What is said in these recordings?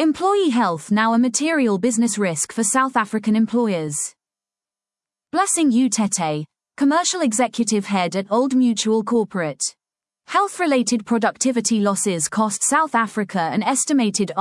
Employee health now a material business risk for South African employers. Blessing Utete, commercial executive head at Old Mutual Corporate. Health-related productivity losses cost South Africa an estimated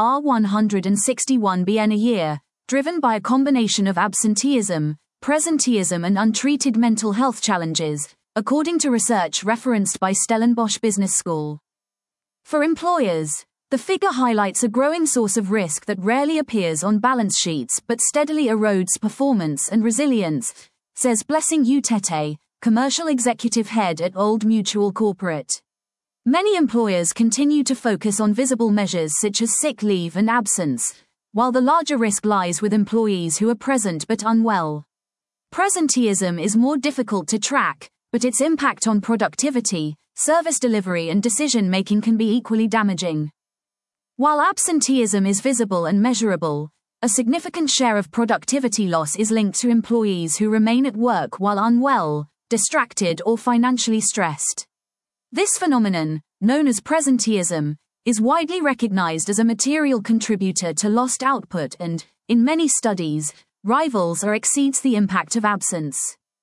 R161 billion a year, driven by a combination of absenteeism, presenteeism and untreated mental health challenges, according to research referenced by Stellenbosch Business School. For employers, the figure highlights a growing source of risk that rarely appears on balance sheets but steadily erodes performance and resilience, says Blessing Utete, commercial executive head at Old Mutual Corporate. Many employers continue to focus on visible measures such as sick leave and absence, while the larger risk lies with employees who are present but unwell. Presenteeism is more difficult to track, but its impact on productivity, service delivery and decision-making can be equally damaging. While absenteeism is visible and measurable, a significant share of productivity loss is linked to employees who remain at work while unwell, distracted or financially stressed. This phenomenon, known as presenteeism, is widely recognized as a material contributor to lost output and, in many studies, rivals or exceeds the impact of absence.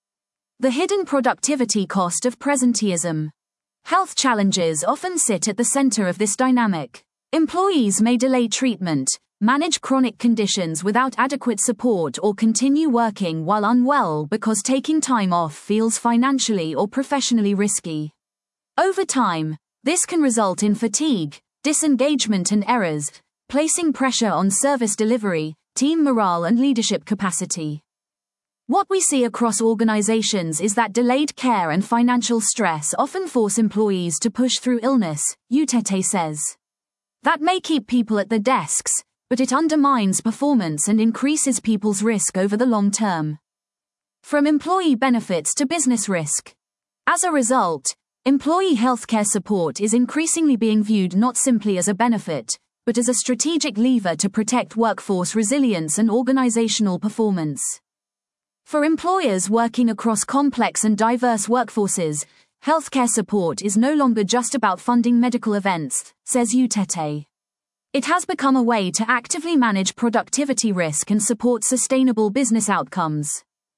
The hidden productivity cost of presenteeism. Health challenges often sit at the center of this dynamic. Employees may delay treatment, manage chronic conditions without adequate support or continue working while unwell because taking time off feels financially or professionally risky. Over time, this can result in fatigue, disengagement and errors, placing pressure on service delivery, team morale and leadership capacity. What we see across organizations is that delayed care and financial stress often force employees to push through illness, Utete says. That may keep people at their desks, but it undermines performance and increases people's risk over the long term. From employee benefits to business risk. As a result, employee healthcare support is increasingly being viewed not simply as a benefit, but as a strategic lever to protect workforce resilience and organizational performance. For employers working across complex and diverse workforces, healthcare support is no longer just about funding medical events, says Utete. It has become a way to actively manage productivity risk and support sustainable business outcomes.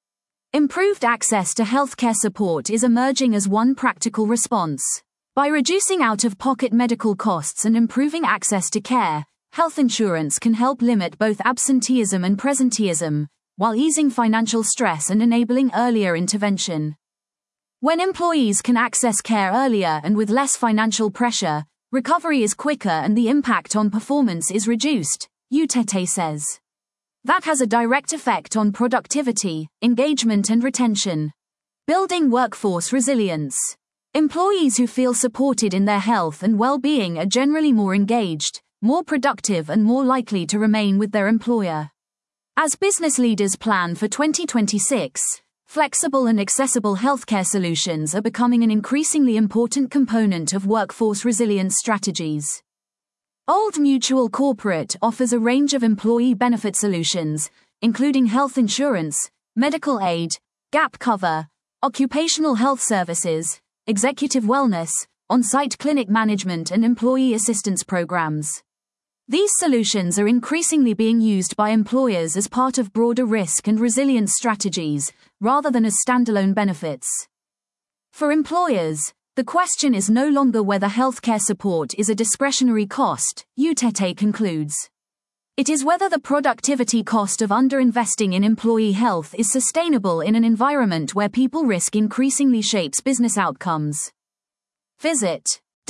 Improved access to healthcare support is emerging as one practical response. By reducing out-of-pocket medical costs and improving access to care, health insurance can help limit both absenteeism and presenteeism, while easing financial stress and enabling earlier intervention. When employees can access care earlier and with less financial pressure, recovery is quicker and the impact on performance is reduced, Utete says. That has a direct effect on productivity, engagement and retention. Building workforce resilience. Employees who feel supported in their health and well-being are generally more engaged, more productive and more likely to remain with their employer. As business leaders plan for 2026, flexible and accessible healthcare solutions are becoming an increasingly important component of workforce resilience strategies. Old Mutual Corporate offers a range of employee benefit solutions, including health insurance, medical aid, gap cover, occupational health services, executive wellness, on-site clinic management and employee assistance programs. These solutions are increasingly being used by employers as part of broader risk and resilience strategies, rather than as standalone benefits. For employers, the question is no longer whether healthcare support is a discretionary cost, Utete concludes. It is whether the productivity cost of underinvesting in employee health is sustainable in an environment where people risk increasingly shapes business outcomes. Visit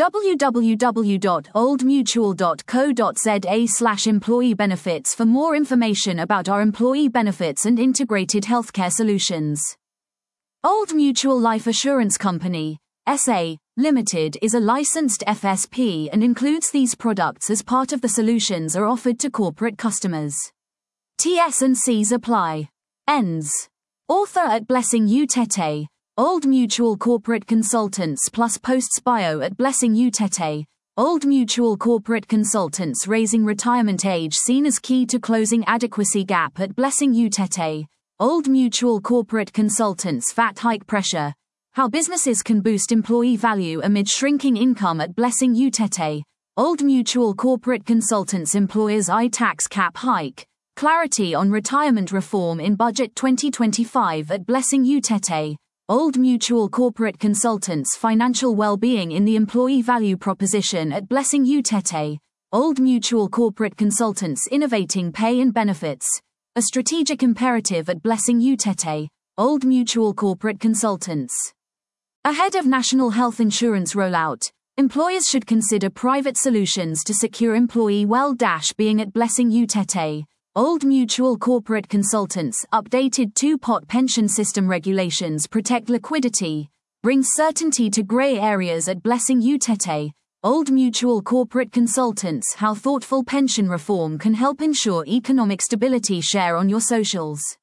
www.oldmutual.co.za/employee benefits for more information about our employee benefits and integrated healthcare solutions. Old Mutual Life Assurance Company, SA, Limited is a licensed FSP and includes these products as part of the solutions are offered to corporate customers. T&Cs apply. Ends. Author at Blessing Utete, Old Mutual Corporate Consultants plus posts bio at Blessing Utete, Old Mutual Corporate Consultants raising retirement age seen as key to closing adequacy gap at Blessing Utete, Old Mutual Corporate Consultants fat hike pressure, how businesses can boost employee value amid shrinking income at Blessing Utete, Old Mutual Corporate Consultants Employers I-Tax Cap Hike. Clarity on retirement reform in Budget 2025 at Blessing UTT. Old Mutual Corporate Consultants Financial Well-Being in the Employee Value Proposition at Blessing UTT. Old Mutual Corporate Consultants Innovating Pay and Benefits. A strategic imperative at Blessing UTT. Old Mutual Corporate Consultants. Ahead of national health insurance rollout, employers should consider private solutions to secure employee well-being at Blessing UTT. Old Mutual Corporate Consultants updated two-pot pension system regulations protect liquidity, bring certainty to grey areas at Blessing UTT. Old Mutual Corporate Consultants how thoughtful pension reform can help ensure economic stability. Share on your socials.